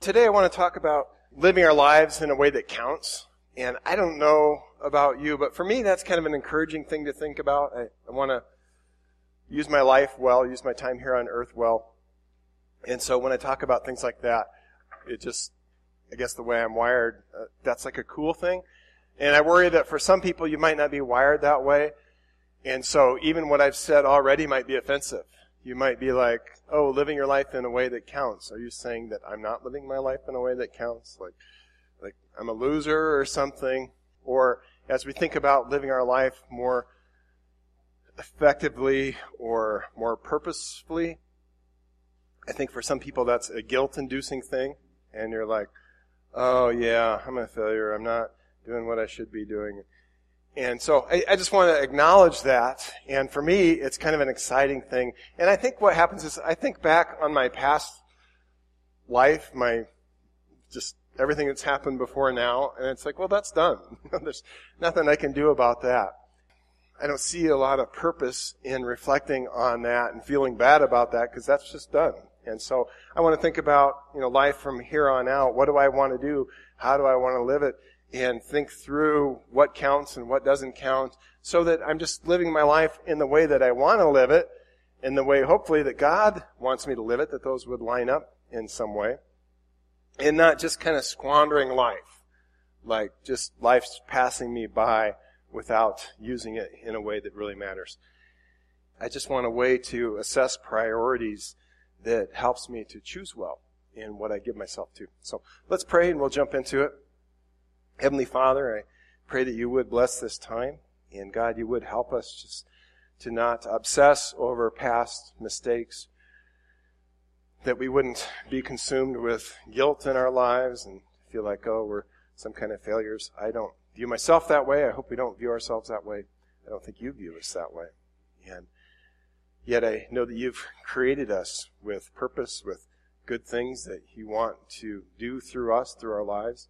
Today I want to talk about living our lives in a way that counts. And I don't know about you, but for me that's kind of an encouraging thing to think about. I want to use my life well, use my time here on earth well. And so when I talk about things like that, it just, I guess the way I'm wired, that's like a cool thing. And I worry that for some people you might not be wired that way. And so even what I've said already might be offensive. You might be like, oh, living your life in a way that counts. Are you saying that I'm not living my life in a way that counts? Like I'm a loser or something? Or as we think about living our life more effectively or more purposefully, I think for some people that's a guilt-inducing thing. And you're like, oh yeah, I'm a failure. I'm not doing what I should be doing. And so I just want to acknowledge that. And for me, it's kind of an exciting thing. And I think what happens is I think back on my past life, just everything that's happened before now, and it's like, well, that's done. There's nothing I can do about that. I don't see a lot of purpose in reflecting on that and feeling bad about that because that's just done. And so I want to think about, life from here on out. What do I want to do? How do I want to live it? And think through what counts and what doesn't count so that I'm just living my life in the way that I want to live it, in the way hopefully that God wants me to live it, that those would line up in some way, and not just kind of squandering life, like just life's passing me by without using it in a way that really matters. I just want a way to assess priorities that helps me to choose well in what I give myself to. So let's pray and we'll jump into it. Heavenly Father, I pray that you would bless this time, and God, you would help us just to not obsess over past mistakes, that we wouldn't be consumed with guilt in our lives and feel like, oh, we're some kind of failures. I don't view myself that way. I hope we don't view ourselves that way. I don't think you view us that way. And yet I know that you've created us with purpose, with good things that you want to do through us, through our lives.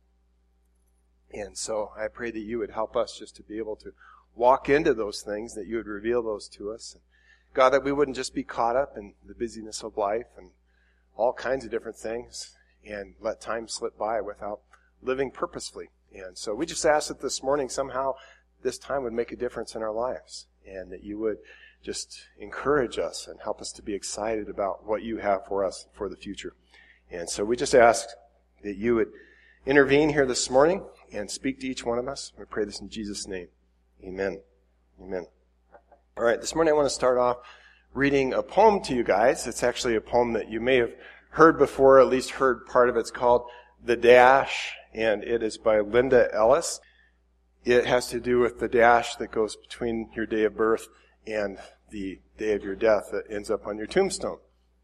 And so I pray that you would help us just to be able to walk into those things, that you would reveal those to us. God, that we wouldn't just be caught up in the busyness of life and all kinds of different things and let time slip by without living purposefully. And so we just ask that this morning somehow this time would make a difference in our lives and that you would just encourage us and help us to be excited about what you have for us for the future. And so we just ask that you would intervene here this morning and speak to each one of us. We pray this in Jesus' name. Amen. Amen. All right, this morning I want to start off reading a poem to you guys. It's actually a poem that you may have heard before, at least heard part of it. It's called The Dash, and it is by Linda Ellis. It has to do with the dash that goes between your day of birth and the day of your death that ends up on your tombstone.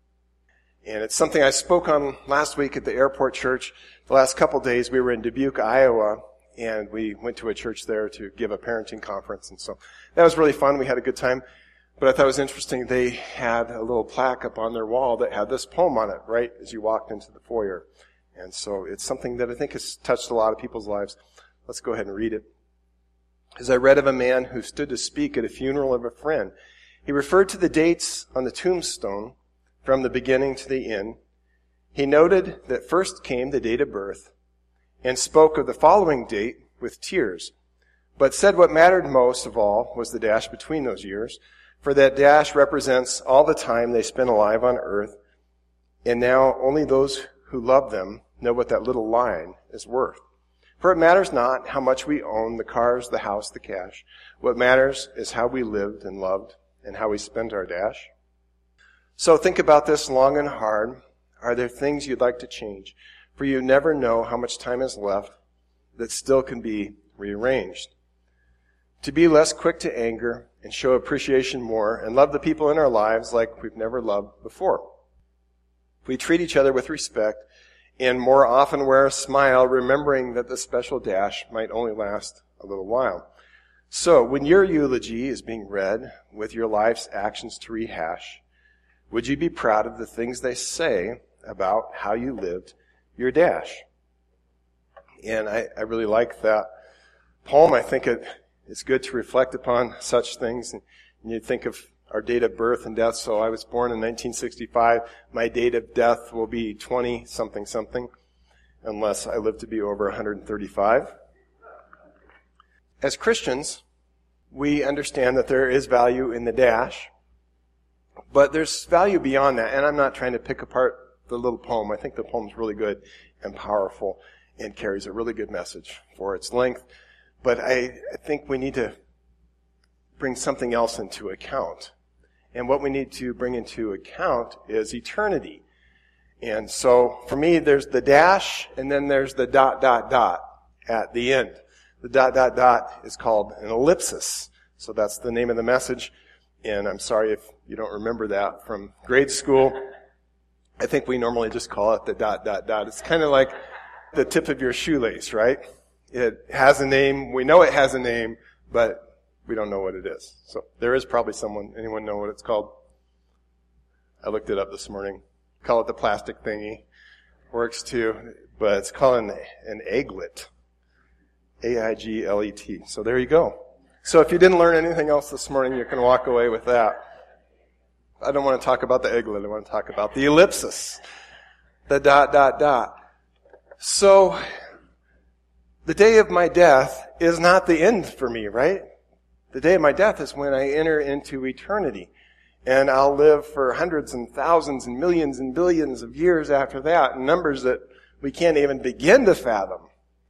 And it's something I spoke on last week at the airport church. The last couple days we were in Dubuque, Iowa, and we went to a church there to give a parenting conference. And so that was really fun. We had a good time. But I thought it was interesting. They had a little plaque up on their wall that had this poem on it right as you walked into the foyer. And so it's something that I think has touched a lot of people's lives. Let's go ahead and read it. As I read of a man who stood to speak at a funeral of a friend, he referred to the dates on the tombstone from the beginning to the end. He noted that first came the date of birth and spoke of the following date with tears, but said what mattered most of all was the dash between those years, for that dash represents all the time they spent alive on earth, and now only those who love them know what that little line is worth. For it matters not how much we own, the cars, the house, the cash. What matters is how we lived and loved and how we spent our dash. So think about this long and hard. Are there things you'd like to change? For you never know how much time is left that still can be rearranged. To be less quick to anger and show appreciation more and love the people in our lives like we've never loved before. If we treat each other with respect and more often wear a smile, remembering that the special dash might only last a little while. So when your eulogy is being read with your life's actions to rehash, would you be proud of the things they say about how you lived your dash? And I really like that poem. I think it's good to reflect upon such things. And you think of our date of birth and death. So I was born in 1965. My date of death will be 20-something. unless I live to be over 135. As Christians, we understand that there is value in the dash, but there's value beyond that, and I'm not trying to pick apart the little poem. I think the poem's really good and powerful and carries a really good message for its length, but I think we need to bring something else into account. And what we need to bring into account is eternity. And so, for me, there's the dash, and then there's the ... at the end. The ... is called an ellipsis. So that's the name of the message. And I'm sorry if you don't remember that from grade school. I think we normally just call it the ... It's kind of like the tip of your shoelace, right? It has a name. We know it has a name, but we don't know what it is. So there is probably someone. Anyone know what it's called? I looked it up this morning. Call it the plastic thingy. Works too. But it's called an eaglet. A-I-G-L-E-T. So there you go. So if you didn't learn anything else this morning, you can walk away with that. I don't want to talk about the eaglet. I want to talk about the ellipsis. The ... So the day of my death is not the end for me, right? The day of my death is when I enter into eternity. And I'll live for hundreds and thousands and millions and billions of years after that, numbers that we can't even begin to fathom.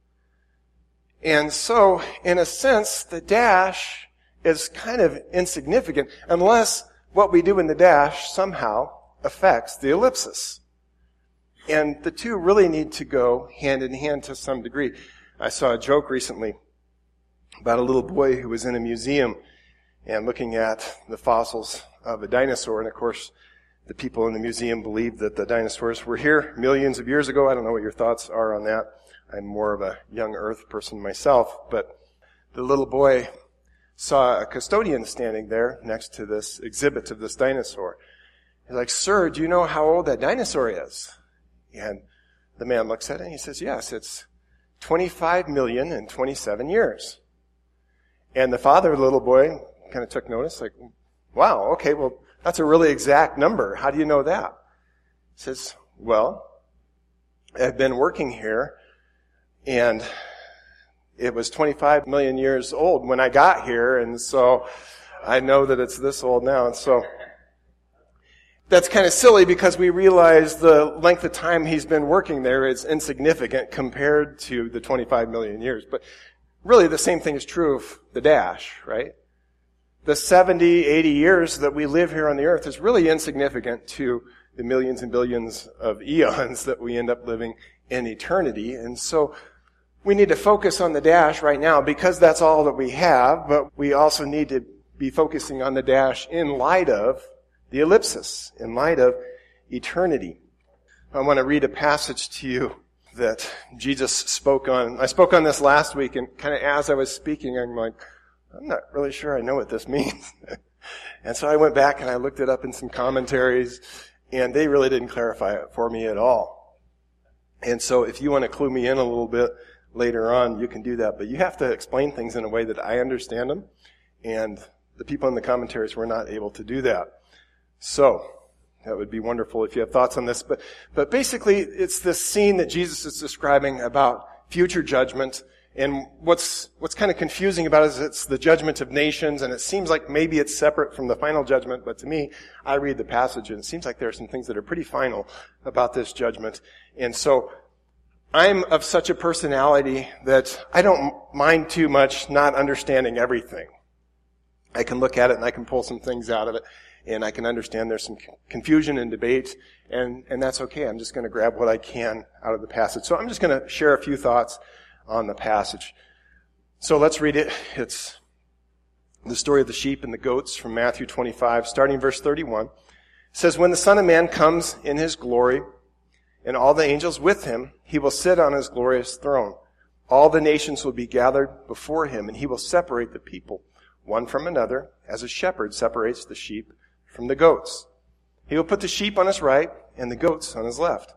And so, in a sense, the dash is kind of insignificant unless what we do in the dash somehow affects the ellipsis. And the two really need to go hand in hand to some degree. I saw a joke recently about a little boy who was in a museum and looking at the fossils of a dinosaur. And of course, the people in the museum believed that the dinosaurs were here millions of years ago. I don't know what your thoughts are on that. I'm more of a young earth person myself. But the little boy saw a custodian standing there next to this exhibit of this dinosaur. He's like, "Sir, do you know how old that dinosaur is?" And the man looks at it and he says, "Yes, it's 25,027 years. And the father of the little boy kind of took notice, like, "Wow, okay, well, that's a really exact number. How do you know that?" He says, "Well, I've been working here, and it was 25 million years old when I got here, and so I know that it's this old now." And so that's kind of silly because we realize the length of time he's been working there is insignificant compared to the 25 million years. But really the same thing is true of the dash, right? The 70, 80 years that we live here on the earth is really insignificant to the millions and billions of eons that we end up living in eternity. And so we need to focus on the dash right now because that's all that we have, but we also need to be focusing on the dash in light of the ellipsis, in light of eternity. I want to read a passage to you that Jesus spoke on. I spoke on this last week, and kind of as I was speaking, I'm like, I'm not really sure I know what this means. And so I went back and I looked it up in some commentaries, and they really didn't clarify it for me at all. And so if you want to clue me in a little bit later on, you can do that. But you have to explain things in a way that I understand them, and the people in the commentaries were not able to do that. So that would be wonderful if you have thoughts on this. But basically, it's this scene that Jesus is describing about future judgment. And what's kind of confusing about it is it's the judgment of nations, and it seems like maybe it's separate from the final judgment. But to me, I read the passage, and it seems like there are some things that are pretty final about this judgment. And so I'm of such a personality that I don't mind too much not understanding everything. I can look at it and I can pull some things out of it. And I can understand there's some confusion and debate, and that's okay. I'm just going to grab what I can out of the passage. So I'm just going to share a few thoughts on the passage. So let's read it. It's the story of the sheep and the goats from Matthew 25, starting verse 31. It says, "When the Son of Man comes in his glory, and all the angels with him, he will sit on his glorious throne. All the nations will be gathered before him, and he will separate the people, one from another, as a shepherd separates the sheep from the goats. He will put the sheep on his right and the goats on his left.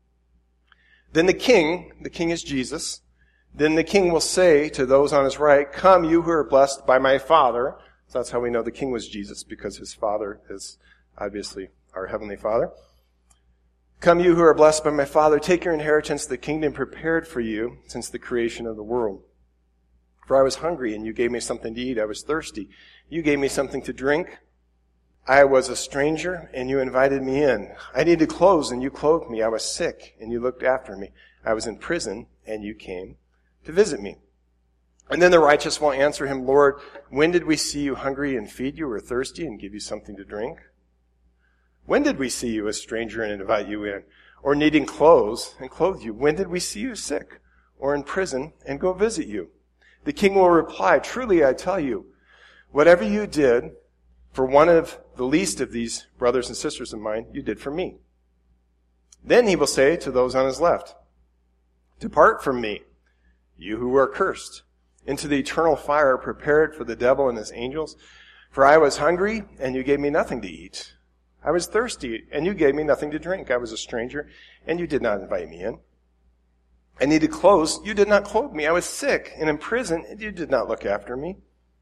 Then the king is Jesus, then the king will say to those on his right, 'Come, you who are blessed by my Father.'" So that's how we know the king was Jesus, because his Father is obviously our Heavenly Father. Come, you who are blessed by my Father, take your inheritance, the kingdom prepared for you since the creation of the world. For I was hungry, and you gave me something to eat. I was thirsty. You gave me something to drink. I was a stranger, and you invited me in. I needed clothes, and you clothed me. I was sick, and you looked after me. I was in prison, and you came to visit me. And then the righteous will answer him, Lord, when did we see you hungry and feed you, or thirsty and give you something to drink? When did we see you a stranger and invite you in, or needing clothes and clothe you? When did we see you sick or in prison and go visit you? The king will reply, truly I tell you, whatever you did for one of the least of these brothers and sisters of mine, you did for me. Then he will say to those on his left, depart from me, you who are cursed, into the eternal fire prepared for the devil and his angels. For I was hungry, and you gave me nothing to eat. I was thirsty, and you gave me nothing to drink. I was a stranger, and you did not invite me in. I needed clothes. You did not clothe me. I was sick and in prison, and you did not look after me.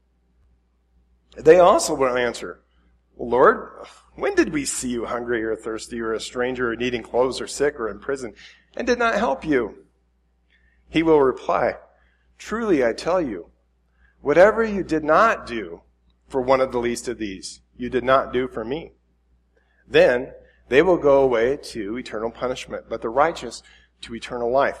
They also will answer, Lord, when did we see you hungry or thirsty or a stranger or needing clothes or sick or in prison and did not help you? He will reply, truly I tell you, whatever you did not do for one of the least of these, you did not do for me. Then they will go away to eternal punishment, but the righteous to eternal life.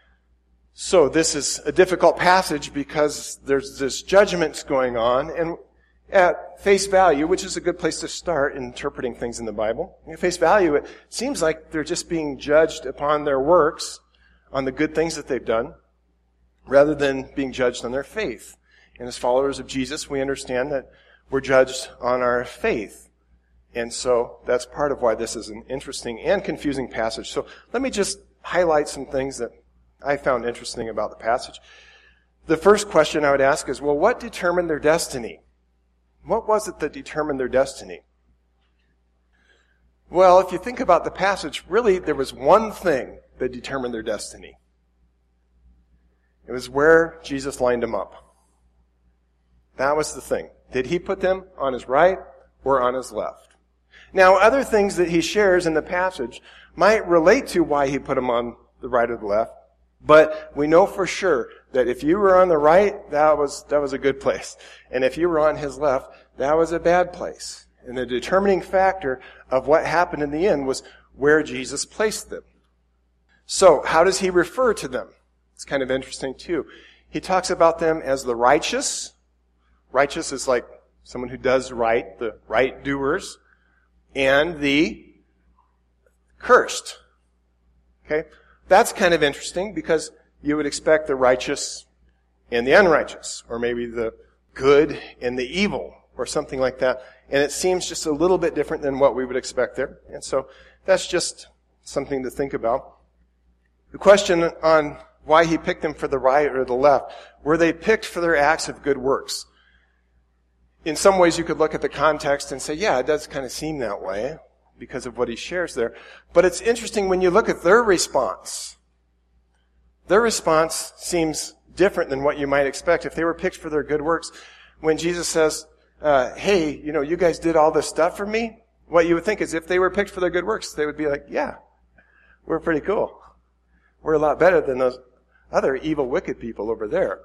So this is a difficult passage because there's this judgment going on, and at face value, which is a good place to start in interpreting things in the Bible, at face value, it seems like they're just being judged upon their works, on the good things that they've done, rather than being judged on their faith. And as followers of Jesus, we understand that we're judged on our faith. And so that's part of why this is an interesting and confusing passage. So let me just highlight some things that I found interesting about the passage. The first question I would ask is, well, what determined their destiny? What was it that determined their destiny? Well, if you think about the passage, really there was one thing that determined their destiny. It was where Jesus lined them up. That was the thing. Did he put them on his right or on his left? Now, other things that he shares in the passage might relate to why he put them on the right or the left, but we know for sure that if you were on the right, that was a good place. And if you were on his left, that was a bad place. And the determining factor of what happened in the end was where Jesus placed them. So, how does he refer to them? It's kind of interesting too. He talks about them as the righteous. Righteous is like someone who does right, the right doers. And the cursed. Okay? That's kind of interesting because you would expect the righteous and the unrighteous, or maybe the good and the evil, or something like that. And it seems just a little bit different than what we would expect there. And so that's just something to think about. The question on why he picked them for the right or the left, were they picked for their acts of good works? In some ways you could look at the context and say, yeah, it does kind of seem that way because of what he shares there. But it's interesting when you look at their response. Their response seems different than what you might expect. If they were picked for their good works, when Jesus says, hey, you guys did all this stuff for me, what you would think is if they were picked for their good works, they would be like, yeah, we're pretty cool. We're a lot better than those other evil, wicked people over there.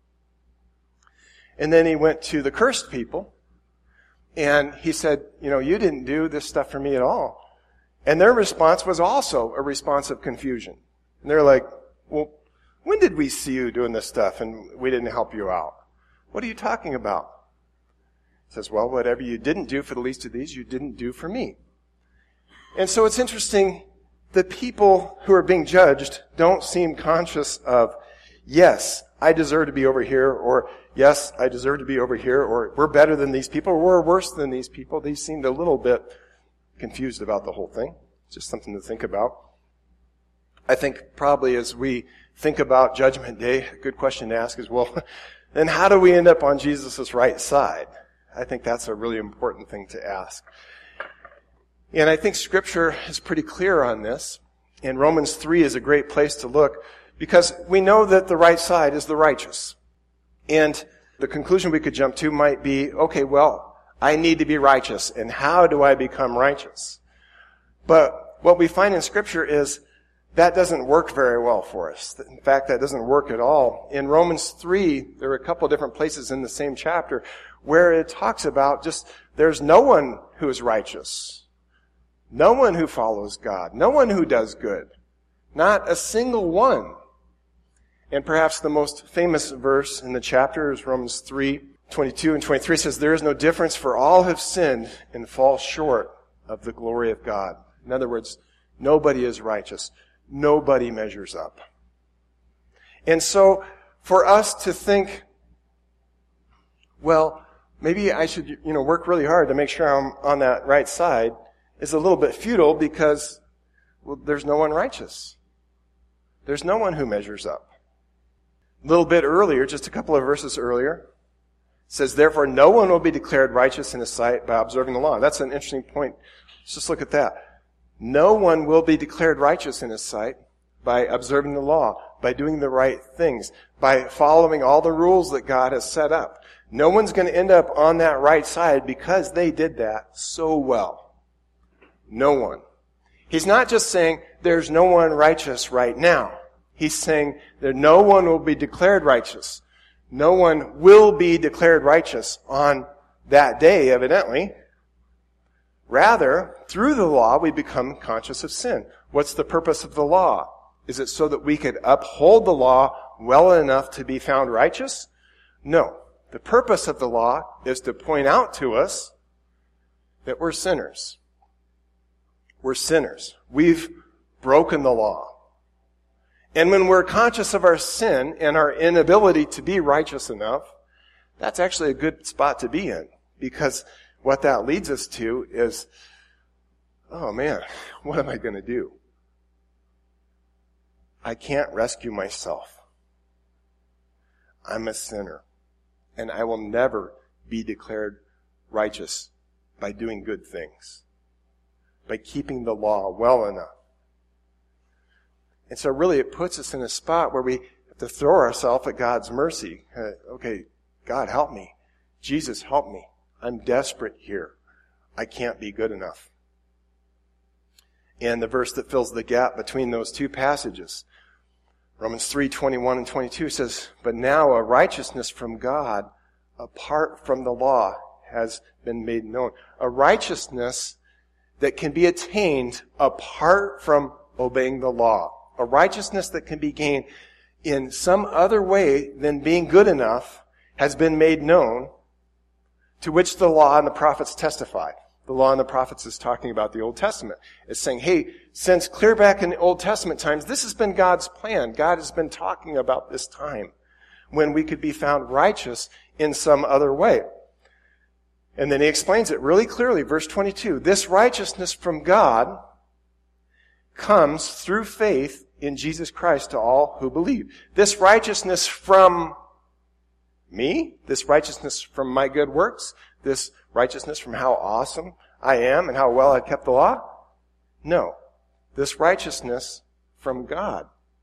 And then he went to the cursed people, and he said, you didn't do this stuff for me at all. And their response was also a response of confusion. And they're like, well, when did we see you doing this stuff and we didn't help you out? What are you talking about? He says, well, whatever you didn't do for the least of these, you didn't do for me. And so it's interesting, the people who are being judged don't seem conscious of, yes, I deserve to be over here, or yes, I deserve to be over here, or we're better than these people, or we're worse than these people. They seemed a little bit confused about the whole thing. Just something to think about. I think probably as we think about Judgment Day, a good question to ask is, well, then how do we end up on Jesus' right side? I think that's a really important thing to ask. And I think Scripture is pretty clear on this. And Romans 3 is a great place to look, because we know that the right side is the righteous. And the conclusion we could jump to might be, okay, well, I need to be righteous. And how do I become righteous? But what we find in Scripture is that doesn't work very well for us. In fact, that doesn't work at all. In Romans 3, there are a couple of different places in the same chapter where it talks about just there's no one who is righteous. No one who follows God. No one who does good. Not a single one. And perhaps the most famous verse in the chapter is Romans 3:22 and 23 says, there is no difference, for all have sinned and fall short of the glory of God. In other words, nobody is righteous. Nobody measures up. And so, for us to think, well, maybe I should, work really hard to make sure I'm on that right side is a little bit futile because, well, there's no one righteous. There's no one who measures up. A little bit earlier, just a couple of verses earlier, it says, therefore no one will be declared righteous in his sight by observing the law. That's an interesting point. Let's just look at that. No one will be declared righteous in his sight by observing the law, by doing the right things, by following all the rules that God has set up. No one's going to end up on that right side because they did that so well. No one. He's not just saying there's no one righteous right now. He's saying that no one will be declared righteous. No one will be declared righteous on that day, evidently. Rather, through the law, we become conscious of sin. What's the purpose of the law? Is it so that we could uphold the law well enough to be found righteous? No. The purpose of the law is to point out to us that we're sinners. We're sinners. We've broken the law. And when we're conscious of our sin and our inability to be righteous enough, that's actually a good spot to be in. Because what that leads us to is, oh man, what am I going to do? I can't rescue myself. I'm a sinner. And I will never be declared righteous by doing good things, by keeping the law well enough. And so really it puts us in a spot where we have to throw ourselves at God's mercy. Okay, God, help me. Jesus, help me. I'm desperate here. I can't be good enough. And the verse that fills the gap between those two passages, Romans 3:21 and 22 says, but now a righteousness from God apart from the law has been made known. A righteousness that can be attained apart from obeying the law. A righteousness that can be gained in some other way than being good enough has been made known, to which the law and the prophets testify. The law and the prophets is talking about the Old Testament. It's saying, hey, since clear back in the Old Testament times, this has been God's plan. God has been talking about this time when we could be found righteous in some other way. And then he explains it really clearly. Verse 22, this righteousness from God comes through faith in Jesus Christ to all who believe. This righteousness from me, this righteousness from my good works, this righteousness from how awesome I am and how well I kept the law? No. This righteousness from God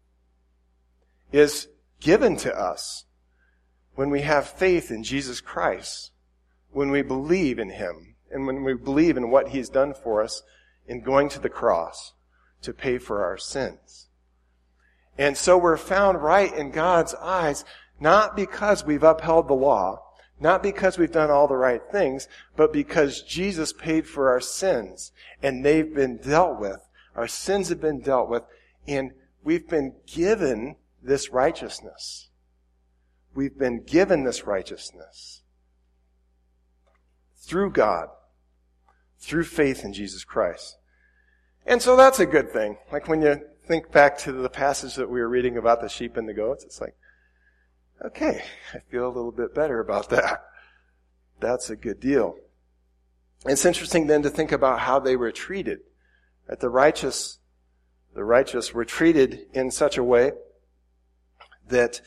is given to us when we have faith in Jesus Christ, when we believe in Him, and when we believe in what He's done for us in going to the cross to pay for our sins. And so we're found right in God's eyes, not because we've upheld the law, not because we've done all the right things, but because Jesus paid for our sins, and they've been dealt with. Our sins have been dealt with, and we've been given this righteousness. We've been given this righteousness through God, through faith in Jesus Christ. And so that's a good thing. Like when you think back to the passage that we were reading about the sheep and the goats, it's like, okay, I feel a little bit better about that. That's a good deal. It's interesting then to think about how they were treated. That the righteous were treated in such a way that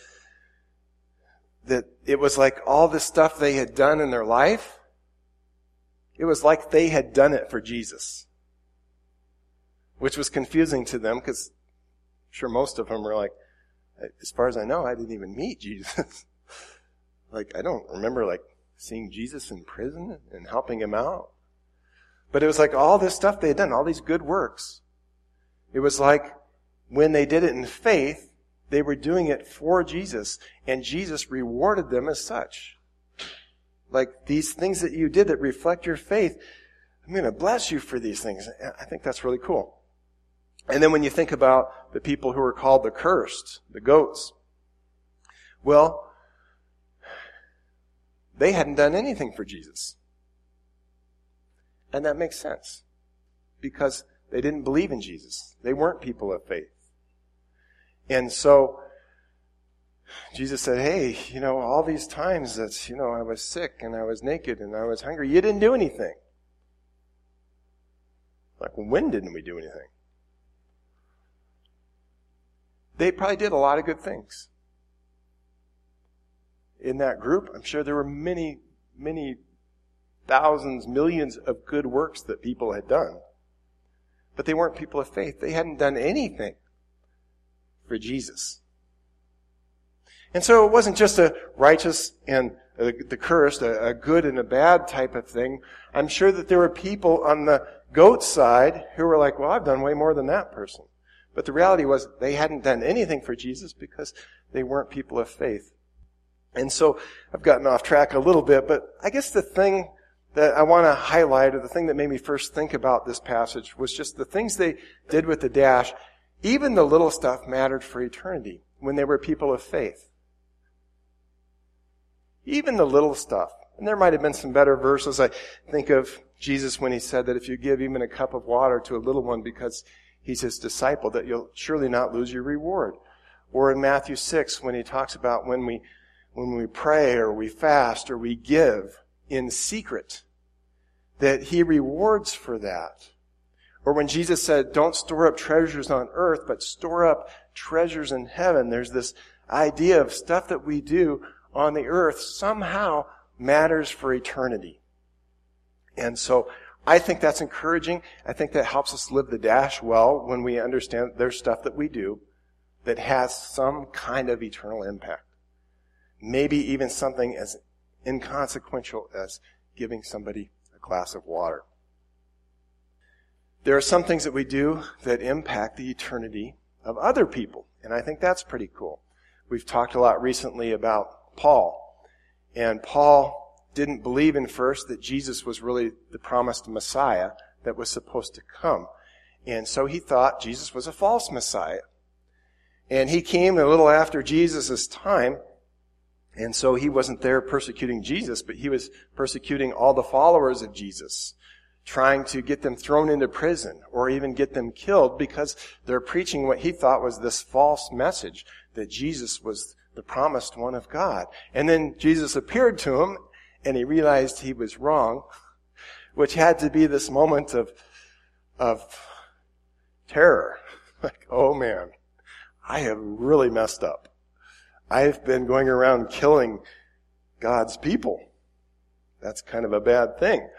it was like all the stuff they had done in their life, it was like they had done it for Jesus. Which was confusing to them because I'm sure most of them were like, as far as I know, I didn't even meet Jesus. Like, I don't remember seeing Jesus in prison and helping him out. But it was like all this stuff they had done, all these good works. It was like when they did it in faith, they were doing it for Jesus, and Jesus rewarded them as such. Like, these things that you did that reflect your faith, I'm going to bless you for these things. I think that's really cool. And then when you think about the people who were called the cursed, the goats, well, they hadn't done anything for Jesus. And that makes sense, because they didn't believe in Jesus. They weren't people of faith. And so Jesus said, hey, all these times that, I was sick and I was naked and I was hungry, you didn't do anything. Like, when didn't we do anything? They probably did a lot of good things. In that group, I'm sure there were many, many thousands, millions of good works that people had done. But they weren't people of faith. They hadn't done anything for Jesus. And so it wasn't just a righteous and the cursed, a good and a bad type of thing. I'm sure that there were people on the goat side who were like, well, I've done way more than that person. But the reality was they hadn't done anything for Jesus because they weren't people of faith. And so I've gotten off track a little bit, but I guess the thing that I want to highlight, or the thing that made me first think about this passage, was just the things they did with the dash. Even the little stuff mattered for eternity when they were people of faith. Even the little stuff. And there might have been some better verses. I think of Jesus when he said that if you give even a cup of water to a little one because he's his disciple, that you'll surely not lose your reward. Or in Matthew 6 when he talks about when we pray or we fast or we give in secret, that he rewards for that. Or when Jesus said, don't store up treasures on earth, but store up treasures in heaven. There's this idea of stuff that we do on the earth somehow matters for eternity. And so I think that's encouraging. I think that helps us live the dash well when we understand there's stuff that we do that has some kind of eternal impact. Maybe even something as inconsequential as giving somebody a glass of water. There are some things that we do that impact the eternity of other people, and I think that's pretty cool. We've talked a lot recently about Paul, and Paul didn't believe in first that Jesus was really the promised Messiah that was supposed to come, and so he thought Jesus was a false Messiah. And he came a little after Jesus' time, and so he wasn't there persecuting Jesus, but he was persecuting all the followers of Jesus, trying to get them thrown into prison or even get them killed because they're preaching what he thought was this false message, that Jesus was the promised one of God. And then Jesus appeared to him, and he realized he was wrong, which had to be this moment of terror. Like, oh man, I have really messed up. I've been going around killing God's people. That's kind of a bad thing.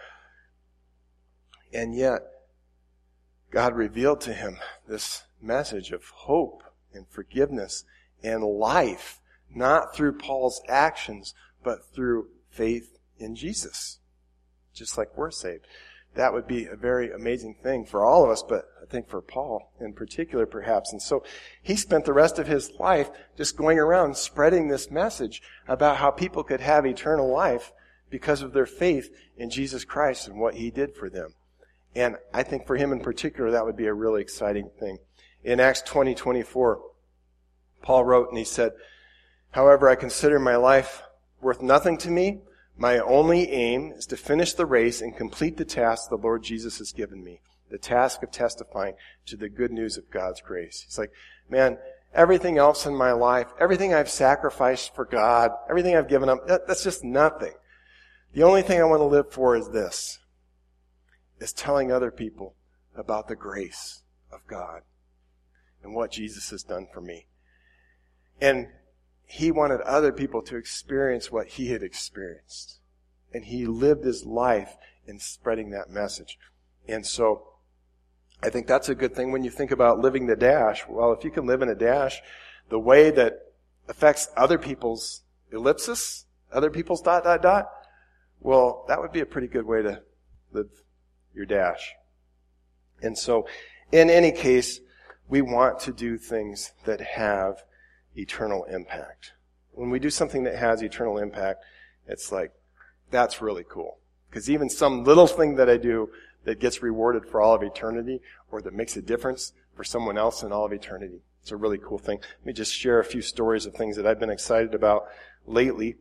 And yet, God revealed to him this message of hope and forgiveness and life, not through Paul's actions, but through faith in Jesus. Just like we're saved. That would be a very amazing thing for all of us, but I think for Paul in particular perhaps. And so he spent the rest of his life just going around spreading this message about how people could have eternal life because of their faith in Jesus Christ and what he did for them. And I think for him in particular, that would be a really exciting thing. In Acts 20:24, Paul wrote and he said, "However, I consider my life worth nothing to me. My only aim is to finish the race and complete the task the Lord Jesus has given me, the task of testifying to the good news of God's grace." He's like, man, everything else in my life, everything I've sacrificed for God, everything I've given up, that's just nothing. The only thing I want to live for is this, is telling other people about the grace of God and what Jesus has done for me. And he wanted other people to experience what he had experienced. And he lived his life in spreading that message. And so I think that's a good thing when you think about living the dash. Well, if you can live in a dash the way that affects other people's ellipsis, other people's ... well, that would be a pretty good way to live your dash. And so, in any case, we want to do things that have eternal impact. When we do something that has eternal impact, it's like, that's really cool. Because even some little thing that I do that gets rewarded for all of eternity, or that makes a difference for someone else in all of eternity, it's a really cool thing. Let me just share a few stories of things that I've been excited about lately.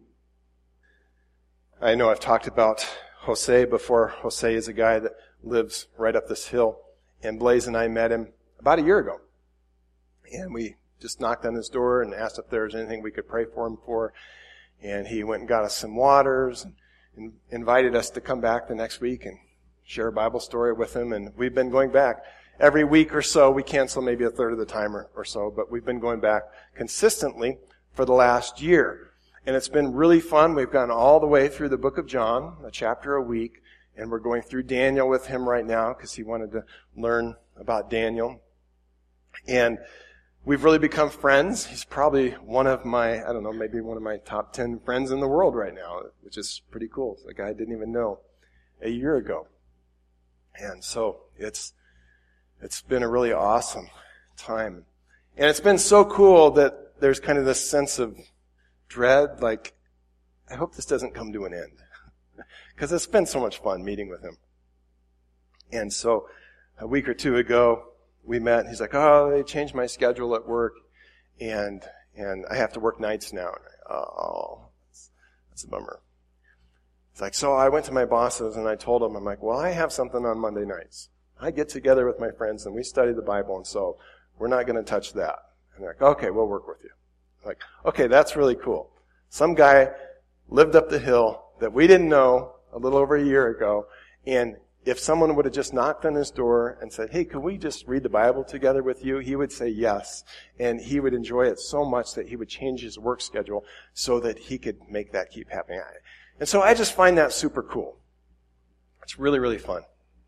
I know I've talked about Jose before. Jose is a guy that lives right up this hill. And Blaze and I met him about a year ago. And we just knocked on his door and asked if there was anything we could pray for him for. And he went and got us some waters and invited us to come back the next week and share a Bible story with him. And we've been going back every week or so. We cancel maybe a third of the time or so, but we've been going back consistently for the last year. And it's been really fun. We've gone all the way through the book of John, a chapter a week. And we're going through Daniel with him right now because he wanted to learn about Daniel. And we've really become friends. He's probably one of my, maybe one of my top 10 friends in the world right now, which is pretty cool. It's a guy I didn't even know a year ago. And so it's been a really awesome time. And it's been so cool that there's kind of this sense of dread, like, I hope this doesn't come to an end. Because it's been so much fun meeting with him. And so a week or two ago, we met. And he's like, oh, they changed my schedule at work, and I have to work nights now. And that's a bummer. It's like, so I went to my bosses and I told them, I'm like, well, I have something on Monday nights. I get together with my friends and we study the Bible, and so we're not going to touch that. And they're like, okay, we'll work with you. I'm like, okay, that's really cool. Some guy lived up the hill that we didn't know a little over a year ago, and if someone would have just knocked on his door and said, hey, could we just read the Bible together with you? He would say yes, and he would enjoy it so much that he would change his work schedule so that he could make that keep happening. And so I just find that super cool. It's really, really fun.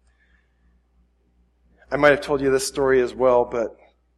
I might have told you this story as well, but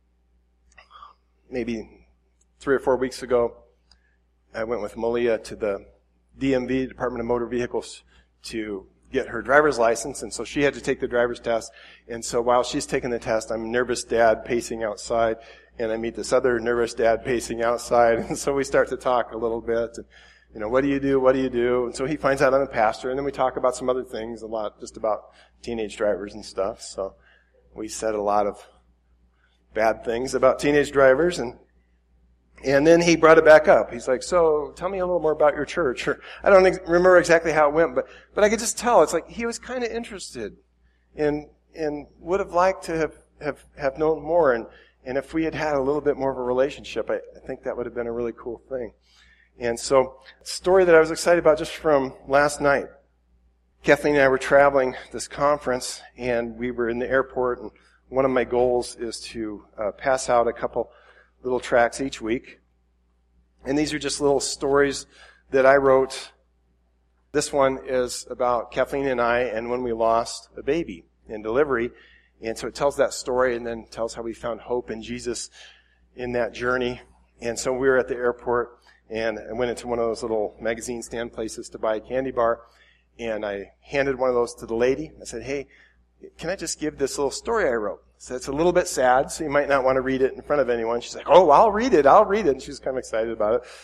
maybe 3 or 4 weeks ago, I went with Malia to the DMV, Department of Motor Vehicles, to get her driver's license, and so she had to take the driver's test. And so while she's taking the test, I'm a nervous dad pacing outside, and I meet this other nervous dad pacing outside, and so we start to talk a little bit. And, what do you do? What do you do? And so he finds out I'm a pastor, and then we talk about some other things, a lot, just about teenage drivers and stuff. So we said a lot of bad things about teenage drivers, and then he brought it back up. He's like, so tell me a little more about your church. Or, I don't remember exactly how it went, but I could just tell. It's like he was kind of interested and would have liked to have known more. And if we had had a little bit more of a relationship, I think that would have been a really cool thing. And so, a story that I was excited about just from last night. Kathleen and I were traveling this conference, and we were in the airport, and one of my goals is to pass out a couple little tracts each week. And these are just little stories that I wrote. This one is about Kathleen and I and when we lost a baby in delivery. And so it tells that story and then tells how we found hope in Jesus in that journey. And so we were at the airport, and I went into one of those little magazine stand places to buy a candy bar. And I handed one of those to the lady. I said, hey, can I just give this little story I wrote? So it's a little bit sad, so you might not want to read it in front of anyone. She's like, oh, I'll read it. And she's kind of excited about it.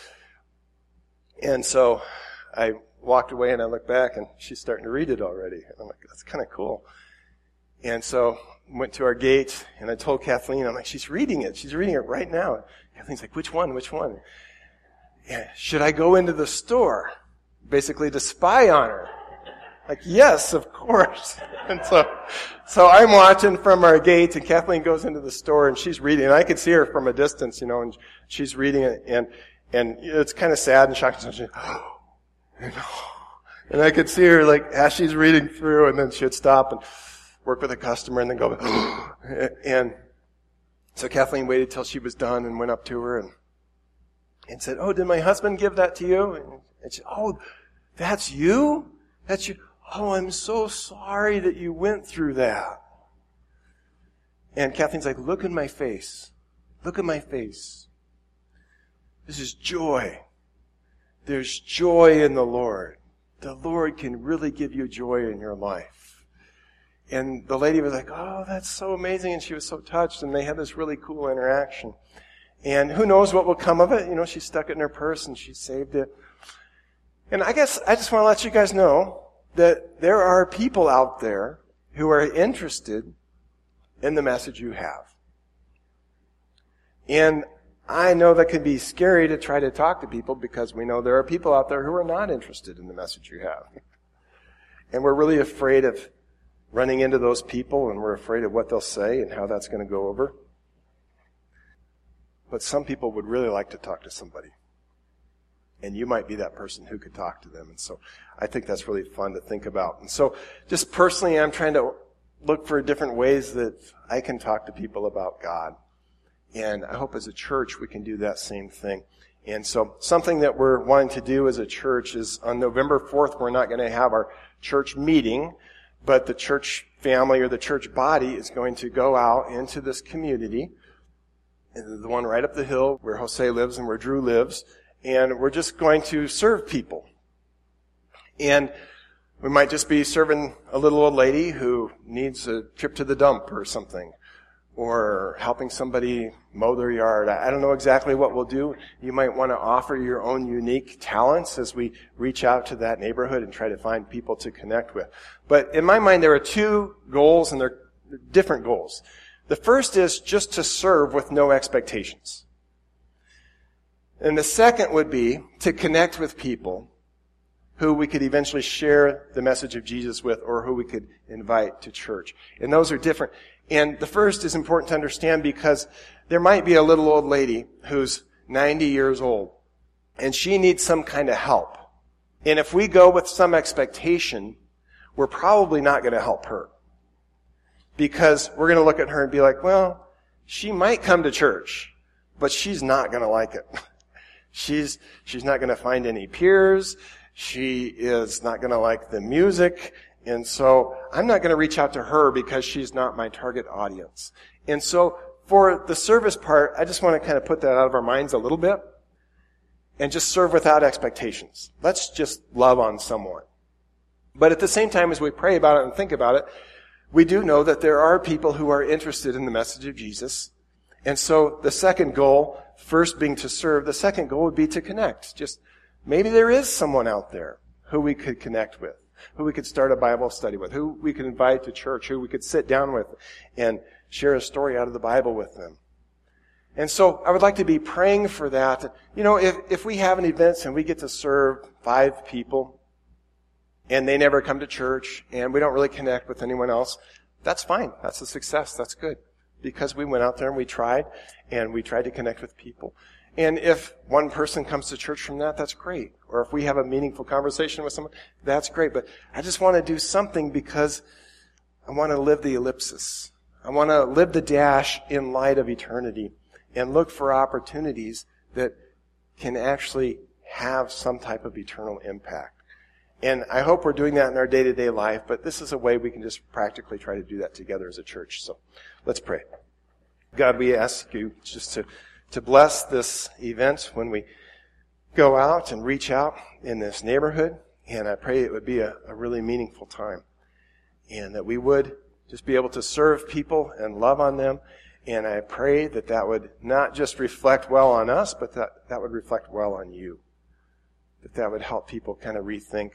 And so I walked away and I looked back and she's starting to read it already. And I'm like, that's kind of cool. And so went to our gate and I told Kathleen, I'm like, she's reading it. She's reading it right now. And Kathleen's like, which one? Yeah, should I go into the store? Basically to spy on her. Like, yes, of course. And so I'm watching from our gate, and Kathleen goes into the store, and she's reading. And I could see her from a distance, and she's reading it, and it's kind of sad and shocking. So and I could see her, like, as she's reading through, and then she'd stop and work with a customer, and then go, and so Kathleen waited till she was done and went up to her and said, oh, did my husband give that to you? And she, oh, that's you? That's you? Oh, I'm so sorry that you went through that. And Kathleen's like, look at my face. Look at my face. This is joy. There's joy in the Lord. The Lord can really give you joy in your life. And the lady was like, oh, that's so amazing. And she was so touched. And they had this really cool interaction. And who knows what will come of it. She stuck it in her purse and she saved it. And I guess I just want to let you guys know that there are people out there who are interested in the message you have. And I know that can be scary to try to talk to people because we know there are people out there who are not interested in the message you have. And we're really afraid of running into those people, and we're afraid of what they'll say and how that's going to go over. But some people would really like to talk to somebody. And you might be that person who could talk to them. And so I think that's really fun to think about. And so just personally, I'm trying to look for different ways that I can talk to people about God. And I hope as a church we can do that same thing. And so something that we're wanting to do as a church is on November 4th, we're not going to have our church meeting, but the church family or the church body is going to go out into this community, the one right up the hill where Jose lives and where Drew lives, and we're just going to serve people. And we might just be serving a little old lady who needs a trip to the dump or something, or helping somebody mow their yard. I don't know exactly what we'll do. You might want to offer your own unique talents as we reach out to that neighborhood and try to find people to connect with. But in my mind, there are two goals, and they're different goals. The first is just to serve with no expectations. And the second would be to connect with people who we could eventually share the message of Jesus with, or who we could invite to church. And those are different. And the first is important to understand because there might be a little old lady who's 90 years old, and she needs some kind of help. And if we go with some expectation, we're probably not going to help her. Because we're going to look at her and be like, well, she might come to church, but she's not going to like it. She's not going to find any peers. She is not going to like the music. And so I'm not going to reach out to her because she's not my target audience. And so for the service part, I just want to kind of put that out of our minds a little bit and just serve without expectations. Let's just love on someone. But at the same time, as we pray about it and think about it, we do know that there are people who are interested in the message of Jesus. And so the second goal, first being to serve, the second goal would be to connect. Just maybe there is someone out there who we could connect with, who we could start a Bible study with, who we could invite to church, who we could sit down with and share a story out of the Bible with them. And so I would like to be praying for that. If we have an event and we get to serve 5 people and they never come to church and we don't really connect with anyone else, that's fine. That's a success. That's good. Because we went out there and we tried to connect with people. And if one person comes to church from that, that's great. Or if we have a meaningful conversation with someone, that's great. But I just want to do something because I want to live the ellipsis. I want to live the dash in light of eternity and look for opportunities that can actually have some type of eternal impact. And I hope we're doing that in our day-to-day life, but this is a way we can just practically try to do that together as a church. So let's pray. God, we ask you just to bless this event when we go out and reach out in this neighborhood. And I pray it would be a really meaningful time. And that we would just be able to serve people and love on them. And I pray that would not just reflect well on us, but that would reflect well on you. That would help people kind of rethink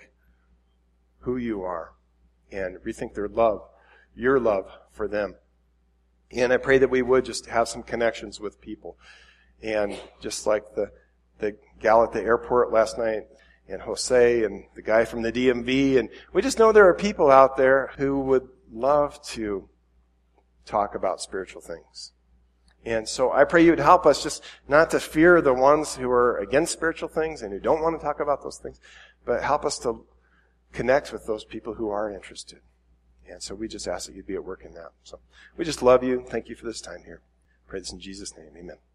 who you are and rethink their love, your love for them. And I pray that we would just have some connections with people. And just like the gal at the airport last night, and Jose, and the guy from the DMV, and we just know there are people out there who would love to talk about spiritual things. And so I pray you would help us just not to fear the ones who are against spiritual things and who don't want to talk about those things, but help us to connect with those people who are interested. And so we just ask that you'd be at work in that. So we just love you. Thank you for this time here. Pray this in Jesus' name. Amen.